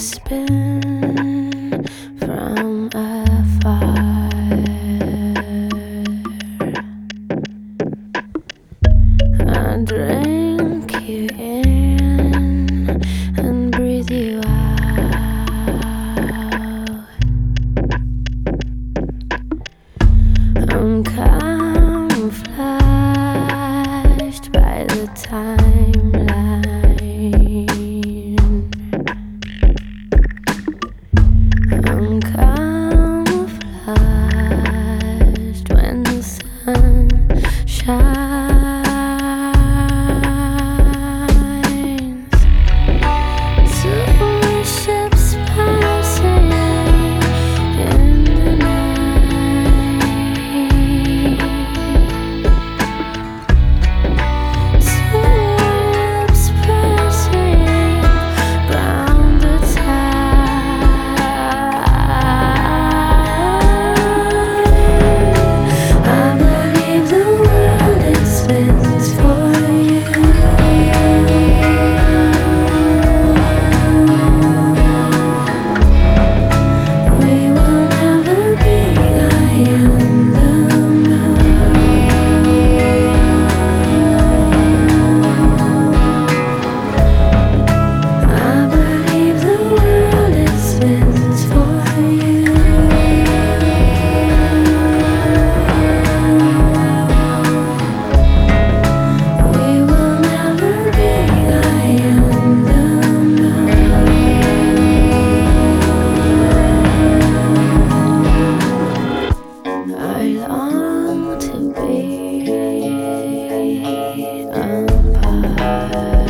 spin from afar. I drink you in and breathe you out. I'm camouflaged by the timeline. I'm camouflaged when the sun shines. Two ships passing in the night. Two lips pressing ground the tide. I believe the world it spins for you. We will never be lying the I believe the world it spins for you. We will never be lying the I long to be apart.